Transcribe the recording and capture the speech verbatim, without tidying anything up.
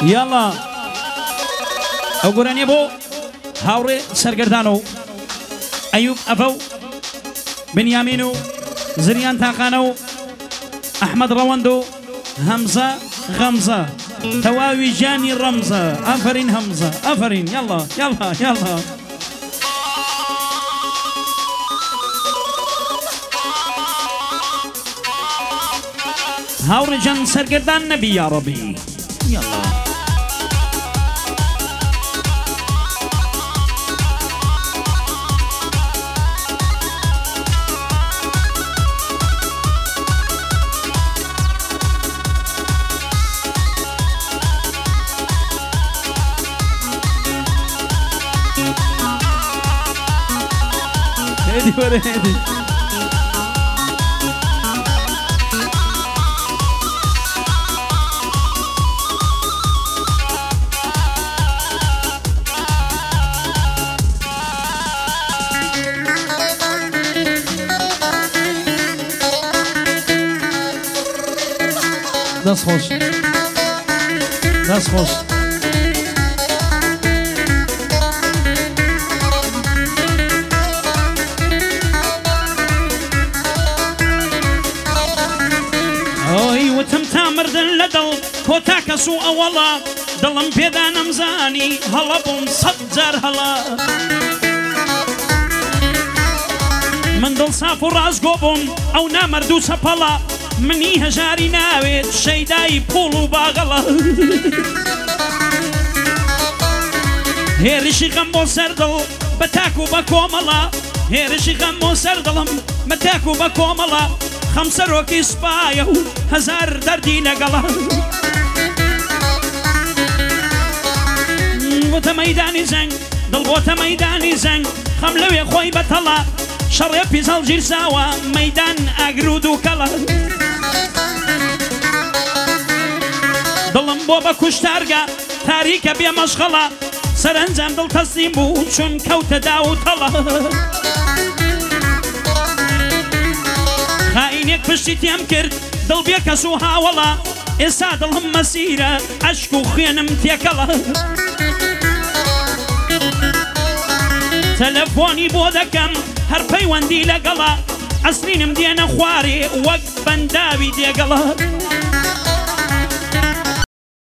يلا ئەو گۆرانیە بۆ هاوڕێ سەرگەردان و ئەیوب ئەفە و بنیامین و زریان تاقانە و ئەحمەد ڕەوەند و هەمزە غەمزە تەواوی ژانی ڕەمزە ئەفەرین هەمزە ئەفەرین یاڵا یاڵا یاڵا هاوڕێ جان سەرگەردان نەبی یا ڕەبی یاڵا هادي ولا هادي داس خوش داس خوش مردن لدل كوتا سو اولا دلم بيدا نمزاني هلا بون صدر هلا من دل صاف راس قوبون او نامردو سپلا مني هجاري ناويت شيداي بولو باغلا هيرشي غمو سردل بتاكو بكوملا هيرشي غمو سردلم بتاكو بكوملا خمسة روكي سبايا هزار دردي لقلا بوتا ميداني زنگ دل بوتا ميداني زنگ خملوي خوي بطلا شريا بيزال جيرساوا ميدان اقرودو كلا دلم بوبا كشتارقا تاريكا بيا مشغلا سرنجام دل تسليم بو چون كوتا داو طلا خائنك پشتی تیم کرد دل بیا کسو هاولا ئێستا دڵم مەسیرە عەشق و خوێنم تێکەڵە تەلەفۆنی بۆ دەکەم هەر پەیوەندی لەگەڵە ئەسرینم دێنە خوارێ وەک بەنداوی دێگەڵە